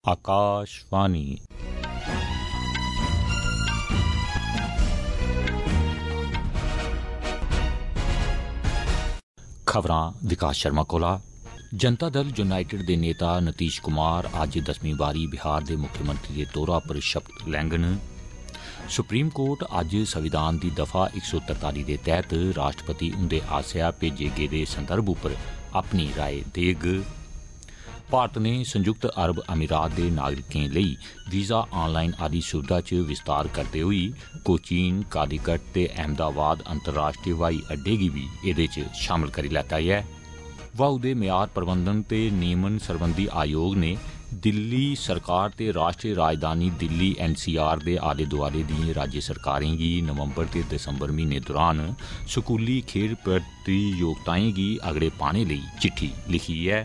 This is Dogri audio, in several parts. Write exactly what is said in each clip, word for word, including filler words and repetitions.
आकाशवाणी। खबरां विकास शर्मा कोला। जनता दल यूनाइटेड दे नेता नीतीश कुमार अज्ज दसवीं बारी बिहार दे मुख्यमंत्री दे तौरा पर शपथ लैंगन। सुप्रीम कोर्ट अज्ज संविधान दी दफा एक सौ तरताली दे तैहत राष्ट्रपति हुंदे आसेआ भेजे गेदे संदर्भ उप्पर अपनी राय देग। भारत ने संयुक्त अरब अमीरात दे नागरिकें लेई वीज़ा ऑनलाइन आली सुविधा च विस्तार करदे होई कोचीन, कालीकट ते अहमदाबाद अंतर्राष्ट्रीय हवाई अड्डे गी भी एहदे च शामल करी लैता ऐ। वायु दे म्यार प्रबंधन ते नियमन सरबंधी आयोग ने दिल्ली सरकार ते राष्ट्रीय राजधानी दिल्ली एन सी आर दे आले दुआले दिएं राज्य सरकारें गी नवंबर ते दिसंबर म्हीने दौरान स्कूली खेड प्रतियोगिताएं गी अगड़े पाने लेई चिट्ठी लिखी ऐ।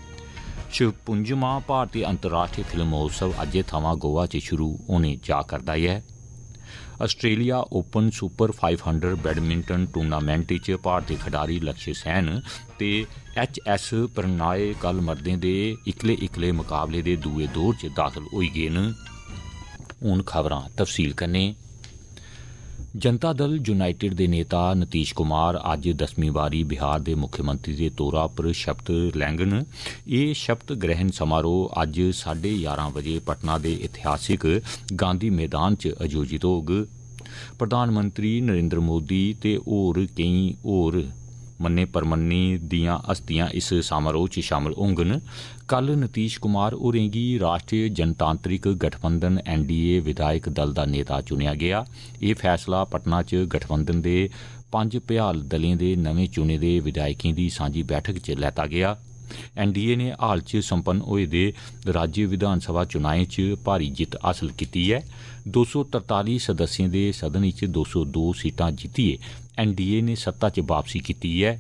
छपुंजमां भारती अंतर्राष्ट्रीय फिल्म महोत्सव अज्जै थमां गोवा च शुरू होने जा करदा ऐ। Australia Open super five hundred badminton tournament च भारती खिडारी लक्ष्य सैन ते एच एस प्रणॉय कल मर्दें दे इक्कले इक्कले मुकाबले दे दूए दौर च दाखल होई गे न। हुण खबरां तफसील कन्नै। जनता दल यूनाइटेड दे नेता नीतीश कुमार अज्ज दसवीं बारी बिहार दे मुख्यमंत्री दे तौरा पर शपथ लैंगन। एह शपथ ग्रहण समारोह अज्ज साढ़े यारां बजे पटना दे ऐतिहासिक गांधी मैदान च आयोजित होग। प्रधानमंत्री नरेंद्र मोदी ते होर केईं होर मन्ने परमन्ने दियां हस्तियां इस समारोह च शामल होंगन। कल नीतीश कुमार होरें गी राष्ट्रीय जनतांत्रिक गठबंधन एन डी ए विधायक दल दा नेता चुनेआ गेआ। एह फैसला पटना च गठबंधन दे पंज भ्याल दलें दे नमें चुने दे विधायकें दी सांझी बैठक च लैता गेआ। एन डी ए ने हाल च संपन्न होए दे राज्य विधानसभा चुनाएं च भारी जित्त हासल कीती ऐ। दो सौ तरताली सदस्यें दे सदन च दो सौ दो सीटां जित्तियै एन डी ए ने सत्ता च वापसी कीती ऐ।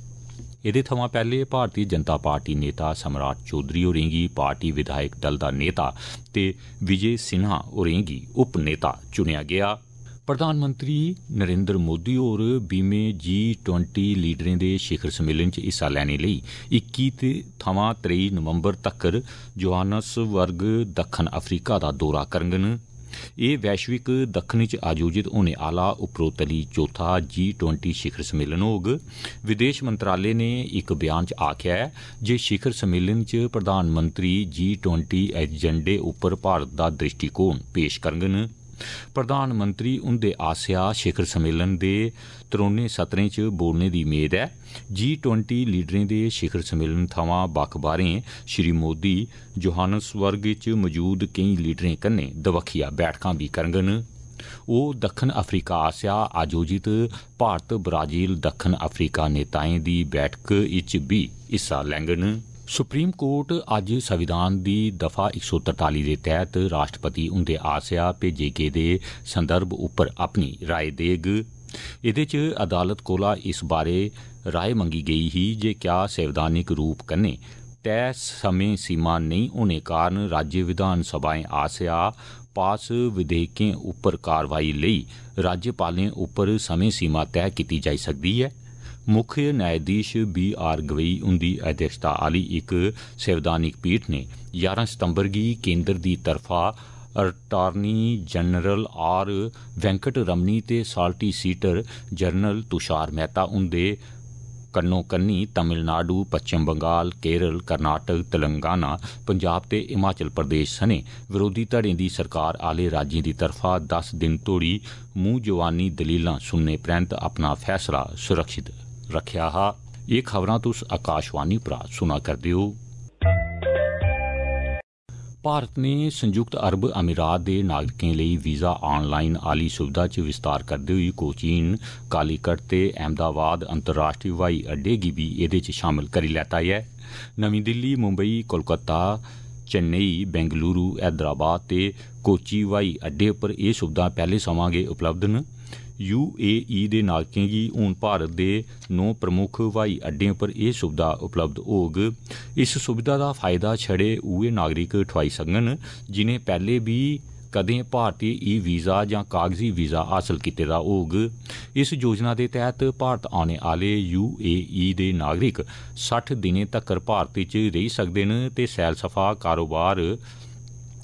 एहदे थमां पैहले भारतीय जनता पार्टी नेता सम्राट चौधरी होरें गी पार्टी विधायक दल दा नेता ते विजय सिन्हा होरें गी उप नेता चुनेआ गेआ। प्रधानमंत्री नरेंद्र मोदी होर बीमें जी ट्वेंटी लीडरें दे शिखर सम्मेलन च हिस्सा लैने लेई इक्की थमां त्रेई नवंबर तक्कर जोहान्सबर्ग दक्खन अफ्रीका दा दौरा करङन। एह वैश्विक दक्खन च आयोजित होने आला उपरोतली चौथा जी ट्वेंटी शिखर सम्मेलन होग। विदेश मंत्रालय ने इक बयान च आखेआ ऐ जे शिखर सम्मेलन च प्रधानमंत्री जी ट्वेंटी एजेंडे उप्पर भारत दा दृष्टिकोण पेश करङन। प्रधानमंत्री हुंदे आसेआ शिखर सम्मेलन दे त्रौनें सत्रें च बोलने दी मेद ऐ। जी ट्वेंटी लीडरें दे शिखर सम्मेलन थमां बक्ख बाह्रें श्री मोदी जोहान्सबर्ग च मौजूद केईं लीडरें कन्नै दबक्खिया बैठकां भी करङन। ओह दक्खन अफ्रीका आसेआ आयोजित भारत ब्राजील दक्खन अफ्रीका नेताएं दी बैठक इच भी हिस्सा लैङन। सुप्रीम कोर्ट अज्ज संविधान दी दफा एक सौ तरताली दे तैहत राष्ट्रपति हुंदे आसेआ भेजे गेदे संदर्भ उप्पर अपनी राय देग। एहदे च अदालत कोला इस बारे राय मंगी गेई ही जे क्या संवैधानिक रूप कन्नै तय समें सीमा नेईं होने कारण राज्य विधान सभाएं आसेआ पास विधेयकें उप्पर कारवाई लेई राज्यपालें उप्पर समें सीमा तय कीती जाई सकदी ऐ। मुख्य न्यायाधीश बी आर गवई हुंदी अध्यक्षता आली इक संवैधानिक पीठ ने यारां सितंबर गी केंद्र दी तरफा attorney general R Venkat Ramani ते सालिसिटर जनरल तुषार मेहता हुंदे कन्नो कन्नी तमिलनाडु, पश्चिम बंगाल, केरल, कर्नाटक, तेलंगाना, पंजाब ते हिमाचल प्रदेश सने विरोधी धड़ें दी सरकार आले राज्यें दी तरफा दस दिन तोड़ी मूंह जवानी दलीलां सुनने परैंत अपना फैसला सुरक्षित रखेआ हा। एह खबरां तुस आकाशवाणी परा सुना करदे हो। भारत ने संयुक्त अरब अमीरात दे नागरिकें लेई वीज़ा ऑनलाइन आली सुविधा च विस्तार करदे होई कोचीन, कालीकट ते अहमदाबाद अंतर्राष्ट्रीय हवाई अड्डे गी भी एहदे च शामल करी लैता ऐ। नमीं दिल्ली, मुंबई, कोलकाता, चेन्नई, बेंगलुरु, हैदराबाद ते कोची हवाई अड्डे पर एह सुविधां पैहले समां गै उपलब्ध न। यू ए ई दे नागरिकें गी हून भारत दे नौ प्रमुख हवाई अड्डें पर एह सुविधा उपलब्ध होग। इस सुविधा दा फायदा छड़े उयै नागरिक ठोआई सकङन जिनें पैहले बी कदें भारतीय ई वीज़ा जां कागजी वीज़ा हासल कीते दा होग। इस योजना दे तैहत भारत औने आले यू ए ई दे नागरिक सट्ठ दिनें तक्कर भारत च रेही सकदे न ते सैलसफा, कारोबार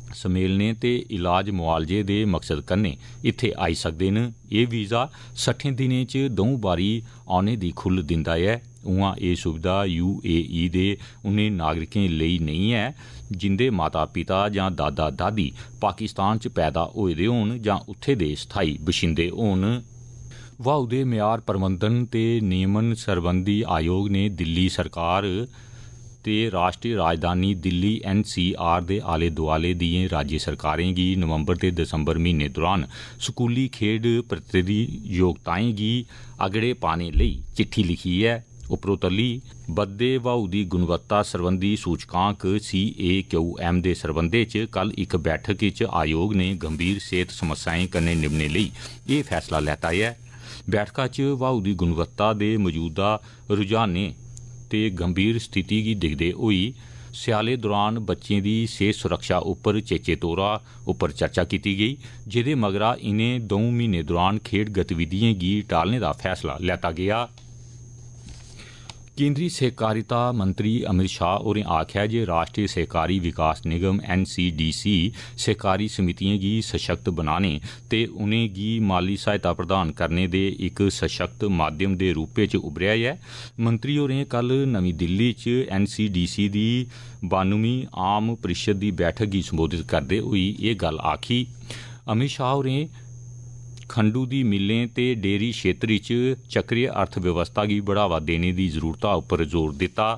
सम्मेलने ते इलाज मुआलजे दे मकसद कन्नै इत्थे आई सकदे न। एह् वीज़ा सट्ठें दिनें च द'ऊं बारी औने दी खुल्ल दिंदा ऐ। उआं एह् सुविधा यू ए ई दे उनें नागरिकें लेई नेईं ऐ जिंदे माता पिता जां दादा दादी पाकिस्तान च पैदा होए दे होन जां उत्थे दे स्थाई बशिंदे होन। वाहू दे म्यार प्रबंधन ते नियमन सरबंधी आयोग ने दिल्ली सरकार ते राष्ट्रीय राजधानी दिल्ली एन सी आर दे आले दुआले दियें राज्य सरकारें गी नवंबर ते दसंबर म्हीने दौरान स्कूली खेड प्रतियोगिताएं गी अगड़े पाने लेई चिट्ठी लिखी ऐ। उपरोतली बधदे वाहू दी गुणवत्ता सरबंधी सूचकांक सी ए क्यू एम दे सरबंधे च कल इक बैठक च आयोग ने गंभीर सेहत समस्याएं कन्नै निभने लेई एह् फैसला लैता ऐ। बैठका च वाहू दी गुणवत्ता दे मौजूदा रुझानें ते गंभीर स्थिति गी दिखदे होई स्याले दौरान बच्चें दी सेहत सुरक्षा उप्पर चेचे तौरा उप्पर चर्चा कीती गेई, जेह्दे मगरा इनें द'ऊं म्हीनें दौरान खेड गतिविधियें गी टालने दा फैसला लैता गेआ। केंद्री सहकारिता मंत्री अमित शाह होरें आखेआ जे राष्ट्रीय सहकारी विकास निगम एन सी डी सी सहकारी समितियें गी सशक्त बनाने ते उनेंगी माली सहायता प्रदान करने दे इक सशक्त माध्यम दे रूपै च उभरेआ ऐ। मंत्री होरें कल नमीं दिल्ली च एन सी डी सी दी बानुमीं आम परिषद दी बैठक गी संबोधित करदे होई एह् गल्ल आखी। अमित शाह होरें खंडू दी मिलें ते डेयरी क्षेत्र च चक्रीय अर्थव्यवस्था गी बढ़ावा देने दी जरूरता उप्पर जोर दित्ता।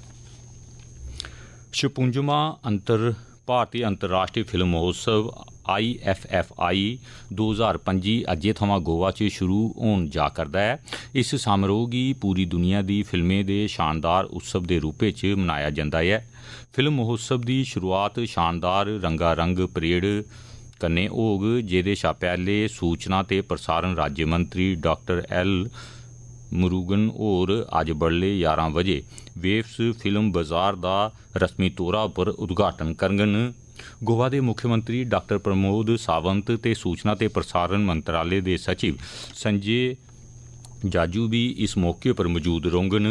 छपुंजमां अंतर भारतीय अंतर्राष्ट्रीय फिल्म महोत्सव आई एफ एफ आई दो हजार पंजी अज्जै थमां गोवा च शुरू होन जा करदा ऐ। इस समारोह गी पूरी दुनिया दी फिल्में दे शानदार उत्सव दे रूपै च मनाया जंदा ऐ। फिल्म महोत्सव दी शुरुआत शानदार रंगारंग परेड कन्नै होग, जेह्दे शा पैह्ले सूचना ते प्रसारण राज्य मंत्री डॉक्टर एल मुरुगन होर अज्ज बडलै ञारां बजे वेव्स फिल्म बाजार दा रस्मी तौरा पर उद्घाटन करङन। गोवा दे मुख्यमंत्री डॉक्टर प्रमोद सावंत ते सूचना ते प्रसारण मंत्रालय दे सचिव संजय जाजू भी इस मौके पर मौजूद रौह्ङन।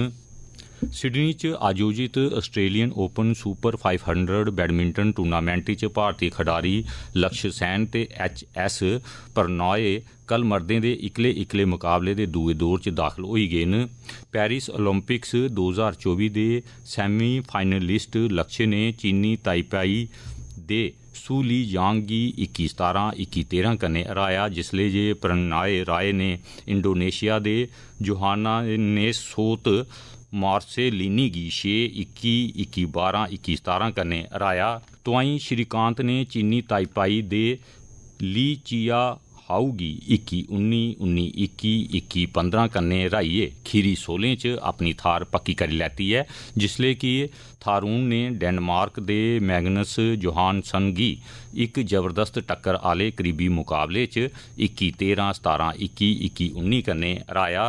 सिडनी च आयोजित Australian Open super five hundred badminton tournament च भारती खडारी लक्ष्य सैन ते एच एस प्रणॉय कल मर्दें दे इक्कले इक्कले मुकाबले दे दूए दौर च दाखल होई गे न। पेरिस ओलंपिक्स दो हजार चौबी दे सैमी फाइनलिस्ट लक्ष्य ने चीनी ताइपाई दे सू ली यांग गी इक्की सतारां इक्की तेरां कन्नै हराया, जिसलै जे प्रणॉय राय ने इंडोनेशिया दे जोहाना नेसोत मार्सेलिनी गी छे इक्की इक्की बारां इक्की सतारां कन्नै हराया। तोआईं श्रीकांत ने चीनी ताइपाई दे ली चिया हाउ गी इक्की उन्नी उन्नी इक्की इक्की पंद्रह कन्नै हराइयै खीरी सोलें च अपनी थार पक्की करी लैती ऐ, जिसलै कि थारून ने डेनमार्क दे मैग्नस जोहानसन गी इक जबरदस्त टक्कर आह्ले करीबी मुकाबले च इक्की तेरां सतारां इक्की इक्की उन्नी कन्नै हराया।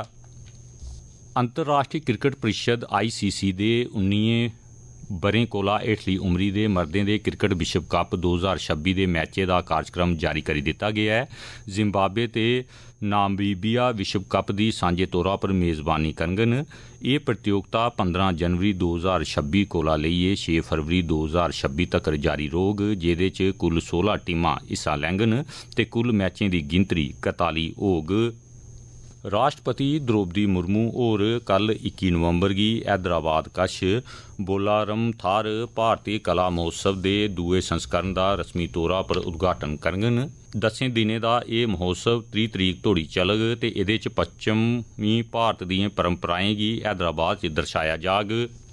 अंतर्राष्ट्रीय क्रिकेट परिषद आई सी सी दे उन्नियें ब'रें कोला हेठली उमरी दे मर्दें दे क्रिकेट विश्व कप दो हजार छब्बी दे मैचें दा कार्यक्रम जारी करी दित्ता गेआ ऐ। जिम्बाब्वे ते नामीबिया विश्व कप दी सांझे तौरा पर मेज़बानी करङन। एह् प्रतियोगिता पंद्रह जनवरी दो हजार छब्बी कोला लेइयै छे फरवरी दो हजार छब्बी तक्कर जारी रौह्ग, जेह्दे च कुल सोलह टीमां हिस्सा लैङन ते कुल मैचें दी गिनतरी कताली होग। राष्ट्रपति द्रौपदी मुर्मू होर कल इक्की नवंबर गी हैदराबाद कश बोलारम थाह्र भारती कला महोत्सव दे दुए संस्करण दा रस्मी तौरा पर उद्घाटन करङन। दसें दिनें दा एह् महोत्सव त्रीह् तरीक तोड़ी चलग ते एह्दे च पच्छमी भारत दियें परंपराएं गी हैदराबाद च दर्शाया जाग।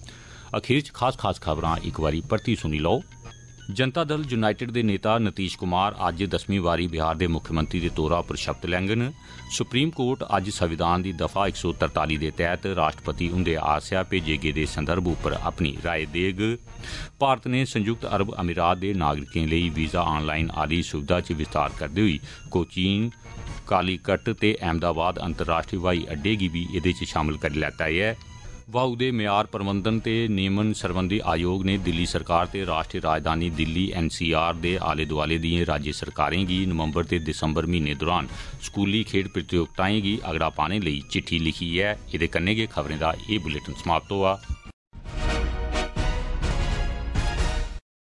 अखीर च खास खास खबरां इक बारी परती सुनी लओ। जनता दल यूनाइटेड दे नेता नीतीश कुमार अज्ज दसमीं बारी बिहार दे मुख्यमंत्री दे तौरा पर शपथ लैङन। सुप्रीम कोर्ट अज्ज संविधान दी दफा इक सौ तरताली दे तैह्त राष्ट्रपति हुंदे आसेआ भेजे गेदे संदर्भ उप्पर अपनी राय देग। भारत ने संयुक्त अरब अमीरात दे नागरिकें लेई वीज़ा ऑनलाइन आह्ली सुविधा च विस्तार करदे होई कोचीन, कालीकट ते अहमदाबाद अंतर्राष्ट्रीय ब्हाई अड्डे गी भी एह्दे च शामल करी लैता ऐ। वाहू दे म्यार प्रबंधन ते नियमन सरबंधी आयोग ने दिल्ली सरकार ते राष्ट्रीय राजधानी दिल्ली एन सी आर दे आले दुआले दियें राज्य सरकारें गी नवंबर ते दिसंबर म्हीने दौरान स्कूली खेड प्रतियोगिताएं गी अगड़ा पाने लेई चिट्ठी लिखी ऐ। एह्दे कन्नै गै खबरें दा एह् बुलेटिन समाप्त होआ।